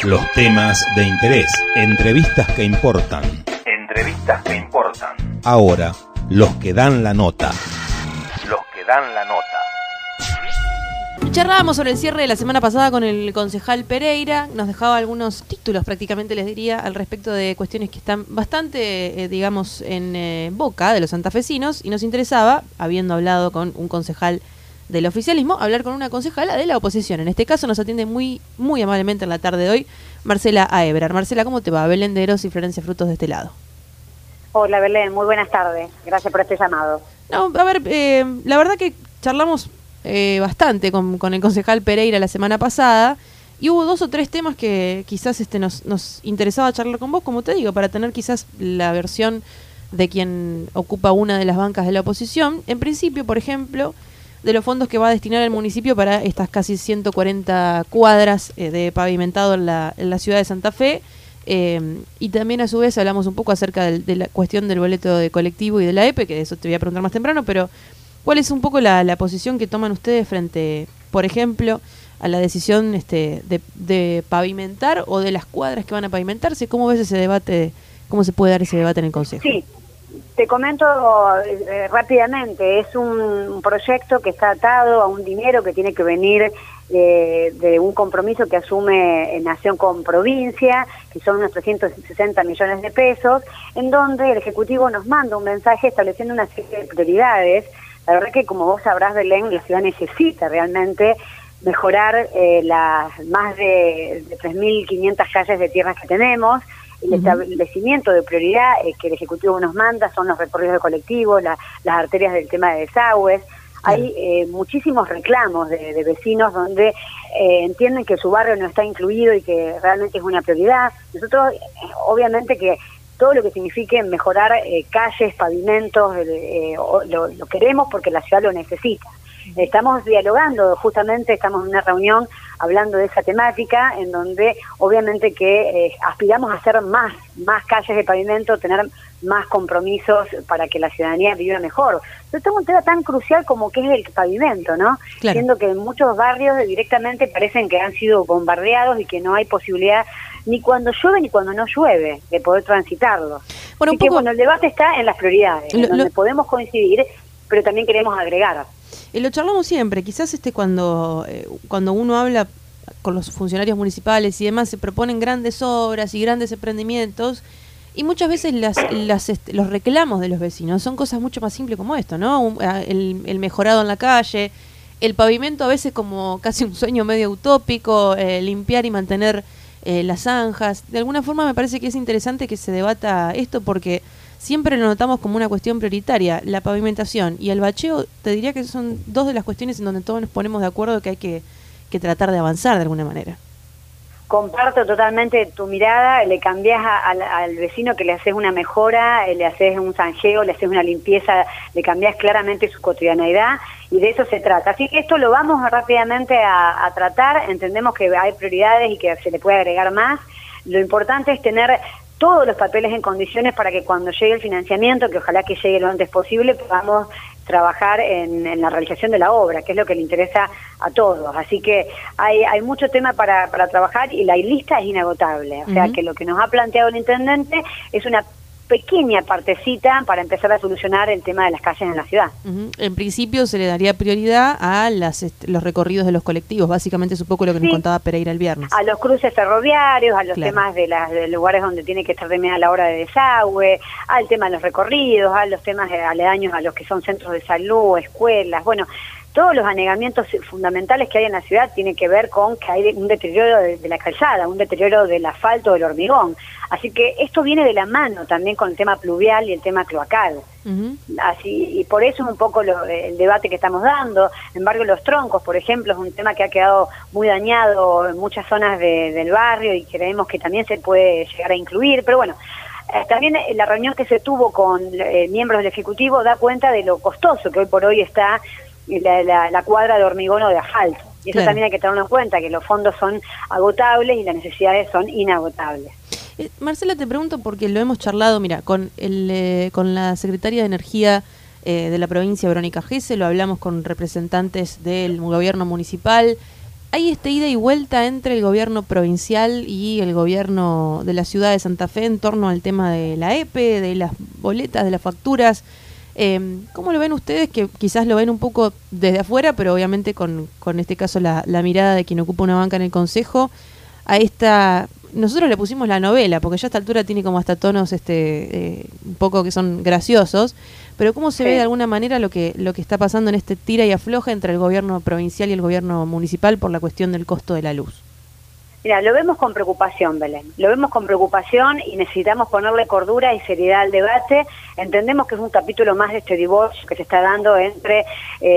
Los temas de interés, entrevistas que importan. Entrevistas que importan. Ahora, los que dan la nota. Los que dan la nota. Charlábamos sobre el cierre de la semana pasada con el concejal Pereira, nos dejaba algunos títulos prácticamente, les diría, al respecto de cuestiones que están bastante, digamos, en boca de los santafesinos, y nos interesaba, habiendo hablado con un concejal del oficialismo, hablar con una concejala de la oposición. En este caso nos atiende muy amablemente en la tarde de hoy Marcela Aebrar. Marcela, ¿cómo te va? Belén de Eros y Florencia Frutos de este lado. Hola Belén, muy buenas tardes. Gracias por este llamado. No, a ver, la verdad que charlamos bastante con el concejal Pereira la semana pasada y hubo 2 o 3 temas que quizás nos interesaba charlar con vos, como te digo, para tener quizás la versión de quien ocupa una de las bancas de la oposición. En principio, por ejemplo, de los fondos que va a destinar el municipio para estas casi 140 cuadras de pavimentado en la ciudad de Santa Fe. Y también a su vez hablamos un poco acerca de la cuestión del boleto de colectivo y de la EPE, que de eso te voy a preguntar más temprano, pero ¿cuál es un poco la posición que toman ustedes frente, por ejemplo, a la decisión de pavimentar o de las cuadras que van a pavimentarse? ¿Cómo ves ese debate? ¿Cómo se puede dar ese debate en el Consejo? Sí, te comento rápidamente. Es un proyecto que está atado a un dinero que tiene que venir de un compromiso que asume Nación con provincia, que son unos 360 millones de pesos, en donde el Ejecutivo nos manda un mensaje estableciendo una serie de prioridades. La verdad que, como vos sabrás, Belén, la ciudad necesita realmente mejorar las más de 3.500 calles de tierras que tenemos. El establecimiento de prioridad que el Ejecutivo nos manda son los recorridos de colectivos, las arterias del tema de desagües. Hay muchísimos reclamos de vecinos donde entienden que su barrio no está incluido y que realmente es una prioridad. Nosotros, obviamente que todo lo que signifique mejorar calles, pavimentos, lo queremos porque la ciudad lo necesita. Estamos dialogando, justamente estamos en una reunión hablando de esa temática, en donde obviamente que aspiramos a hacer más calles de pavimento, tener más compromisos para que la ciudadanía viva mejor. Pero tengo un tema tan crucial como que es el pavimento, ¿no? Claro. Siendo que en muchos barrios directamente parecen que han sido bombardeados y que no hay posibilidad ni cuando llueve ni cuando no llueve de poder transitarlo. Bueno, así que bueno, el debate está en las prioridades, donde podemos coincidir, pero también queremos agregar. Lo charlamos siempre, quizás cuando uno habla con los funcionarios municipales y demás, se proponen grandes obras y grandes emprendimientos, y muchas veces los reclamos de los vecinos son cosas mucho más simples como esto, ¿no? El mejorado en la calle, el pavimento a veces como casi un sueño medio utópico, limpiar y mantener las zanjas. De alguna forma me parece que es interesante que se debata esto porque siempre lo notamos como una cuestión prioritaria. La pavimentación y el bacheo, te diría que son 2 de las cuestiones en donde todos nos ponemos de acuerdo que hay que tratar de avanzar de alguna manera. Comparto totalmente tu mirada. Le cambiás al vecino que le haces una mejora, le haces un zanjeo, le haces una limpieza, le cambiás claramente su cotidianeidad, y de eso se trata. Así que esto lo vamos rápidamente a tratar. Entendemos que hay prioridades y que se le puede agregar más. Lo importante es tener todos los papeles en condiciones para que cuando llegue el financiamiento, que ojalá que llegue lo antes posible, podamos trabajar en la realización de la obra, que es lo que le interesa a todos. Así que hay mucho tema para trabajar y la lista es inagotable. O sea que lo que nos ha planteado el intendente es una pequeña partecita para empezar a solucionar el tema de las calles en la ciudad. En principio se le daría prioridad a los recorridos de los colectivos, básicamente es un poco lo que nos contaba Pereira el viernes. A los cruces ferroviarios, a los temas de lugares donde tiene que estar terminada la obra de desagüe, al tema de los recorridos, a los temas aledaños a los que son centros de salud, escuelas, bueno, todos los anegamientos fundamentales que hay en la ciudad tienen que ver con que hay un deterioro de la calzada, un deterioro del asfalto, del hormigón. Así que esto viene de la mano también con el tema pluvial y el tema cloacal. Así, y por eso es un poco el debate que estamos dando. En embargo, los troncos, por ejemplo, es un tema que ha quedado muy dañado en muchas zonas del barrio y creemos que también se puede llegar a incluir. Pero bueno, también la reunión que se tuvo con miembros del Ejecutivo da cuenta de lo costoso que hoy por hoy está la cuadra de hormigón o de asfalto. Y eso también hay que tenerlo en cuenta, que los fondos son agotables y las necesidades son inagotables. Marcela, te pregunto porque lo hemos charlado, mira, con la secretaria de Energía de la provincia, Verónica Gese, lo hablamos con representantes del gobierno municipal. hay ida y vuelta entre el gobierno provincial y el gobierno de la ciudad de Santa Fe en torno al tema de la EPE, de las boletas, de las facturas. ¿Cómo lo ven ustedes, que quizás lo ven un poco desde afuera, pero obviamente con este caso la mirada de quien ocupa una banca en el Consejo, a esta... Nosotros le pusimos la novela, porque ya a esta altura tiene como hasta tonos un poco que son graciosos, pero ¿cómo se ve de alguna manera lo que está pasando en este tira y afloja entre el gobierno provincial y el gobierno municipal por la cuestión del costo de la luz? Mira, lo vemos con preocupación, Belén. Lo vemos con preocupación y necesitamos ponerle cordura y seriedad al debate. Entendemos que es un capítulo más de este divorcio que se está dando entre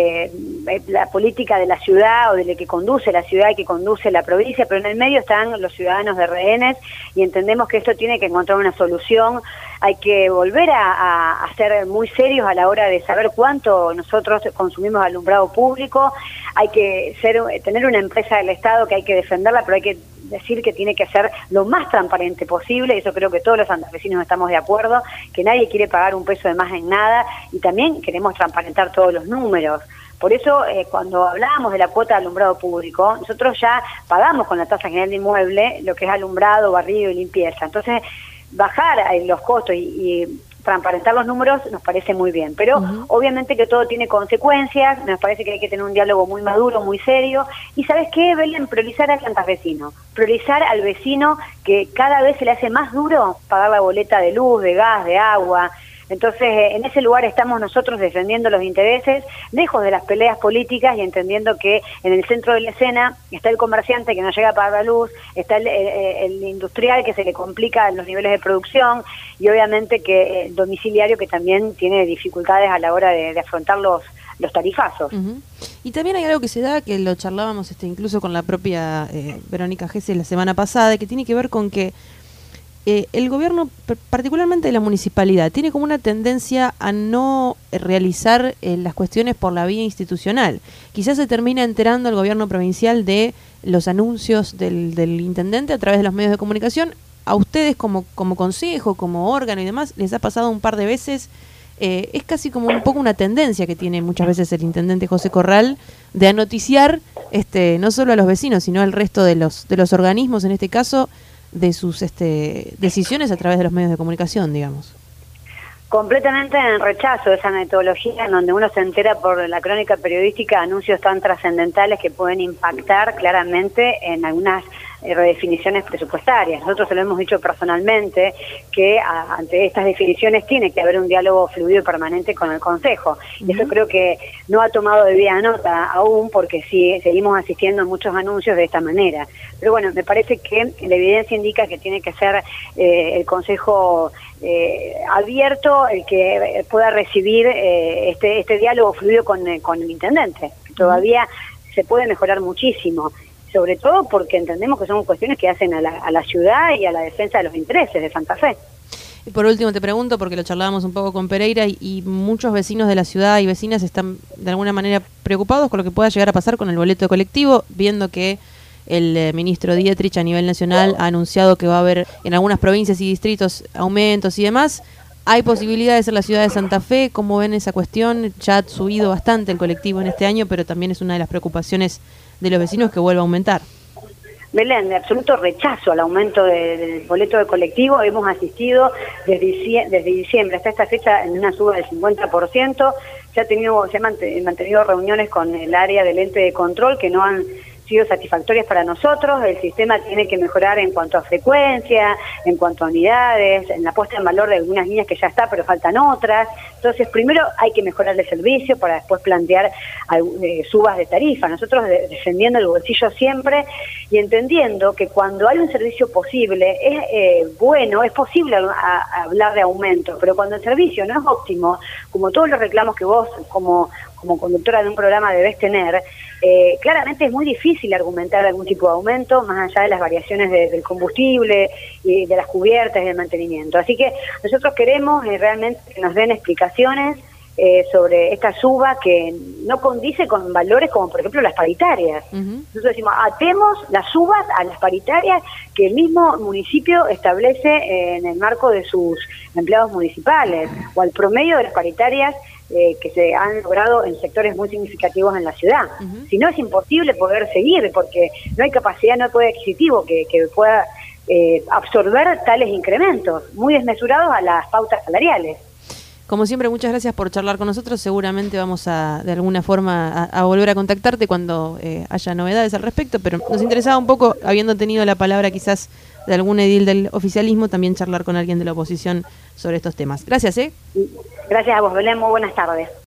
la política de la ciudad o de la que conduce la ciudad y que conduce la provincia, pero en el medio están los ciudadanos de rehenes y entendemos que esto tiene que encontrar una solución. Hay que volver a ser muy serios a la hora de saber cuánto nosotros consumimos alumbrado público. Hay que tener una empresa del Estado que hay que defenderla, pero hay que decir que tiene que ser lo más transparente posible, y eso creo que todos los santafesinos estamos de acuerdo, que nadie quiere pagar un peso de más en nada, y también queremos transparentar todos los números. Por eso, cuando hablábamos de la cuota de alumbrado público, nosotros ya pagamos con la tasa general de inmueble lo que es alumbrado, barrido y limpieza. Entonces, bajar los costos y transparentar los números nos parece muy bien, pero obviamente que todo tiene consecuencias. Nos parece que hay que tener un diálogo muy maduro, muy serio, y ¿sabes qué, Belén? Priorizar al santafesino, priorizar al vecino que cada vez se le hace más duro pagar la boleta de luz, de gas, de agua. Entonces, en ese lugar estamos nosotros defendiendo los intereses, lejos de las peleas políticas y entendiendo que en el centro de la escena está el comerciante que no llega a pagar la luz, está el industrial que se le complica los niveles de producción y obviamente que el domiciliario que también tiene dificultades a la hora de afrontar los tarifazos. Y también hay algo que se da, que lo charlábamos incluso con la propia Verónica Gese la semana pasada, que tiene que ver con que el gobierno, particularmente de la municipalidad, tiene como una tendencia a no realizar las cuestiones por la vía institucional. Quizás se termina enterando el gobierno provincial de los anuncios del intendente a través de los medios de comunicación. A ustedes como consejo, como órgano y demás, les ha pasado un par de veces. Es casi como un poco una tendencia que tiene muchas veces el intendente José Corral de anoticiar no solo a los vecinos, sino al resto de los organismos, en este caso, de sus decisiones a través de los medios de comunicación, digamos. Completamente en rechazo de esa metodología en donde uno se entera por la crónica periodística anuncios tan trascendentales que pueden impactar claramente en algunas redefiniciones presupuestarias. Nosotros se lo hemos dicho personalmente que ante estas definiciones tiene que haber un diálogo fluido y permanente con el Consejo. Y eso creo que no ha tomado debida nota aún, porque sí seguimos asistiendo a muchos anuncios de esta manera. Pero bueno, me parece que la evidencia indica que tiene que ser el Consejo abierto el que pueda recibir este diálogo fluido con el intendente. Todavía se puede mejorar muchísimo, sobre todo porque entendemos que son cuestiones que hacen a la ciudad y a la defensa de los intereses de Santa Fe. Y por último te pregunto, porque lo charlábamos un poco con Pereira, y muchos vecinos de la ciudad y vecinas están de alguna manera preocupados con lo que pueda llegar a pasar con el boleto de colectivo, viendo que el ministro Dietrich a nivel nacional ha anunciado que va a haber en algunas provincias y distritos aumentos y demás. ¿Hay posibilidades en la ciudad de Santa Fe? ¿Cómo ven esa cuestión? Ya ha subido bastante el colectivo en este año, pero también es una de las preocupaciones de los vecinos que vuelva a aumentar. Belén, de absoluto rechazo al aumento del boleto de colectivo. Hemos asistido desde diciembre hasta esta fecha en una suba del 50%. Se han mantenido reuniones con el área del ente de control que no han sido satisfactorias para nosotros. El sistema tiene que mejorar en cuanto a frecuencia, en cuanto a unidades, en la puesta en valor de algunas líneas que ya está, pero faltan otras. Entonces, primero hay que mejorar el servicio para después plantear subas de tarifa. Nosotros defendiendo el bolsillo siempre y entendiendo que cuando hay un servicio posible, es bueno, es posible hablar de aumento, pero cuando el servicio no es óptimo, como todos los reclamos que vos como conductora de un programa debés tener, claramente es muy difícil argumentar algún tipo de aumento, más allá de las variaciones del combustible y de las cubiertas y del mantenimiento. Así que nosotros queremos realmente que nos den explicaciones sobre esta suba que no condice con valores como, por ejemplo, las paritarias. Nosotros decimos, atemos las subas a las paritarias que el mismo municipio establece en el marco de sus empleados municipales, o al promedio de las paritarias que se han logrado en sectores muy significativos en la ciudad. Si no, es imposible poder seguir, porque no hay capacidad, no hay poder adquisitivo que pueda absorber tales incrementos muy desmesurados a las pautas salariales. Como siempre, muchas gracias por charlar con nosotros. Seguramente vamos a, de alguna forma, a volver a contactarte cuando haya novedades al respecto, pero nos interesaba un poco, habiendo tenido la palabra quizás de algún edil del oficialismo, también charlar con alguien de la oposición sobre estos temas. Gracias, Gracias a vos, Belén, muy buenas tardes.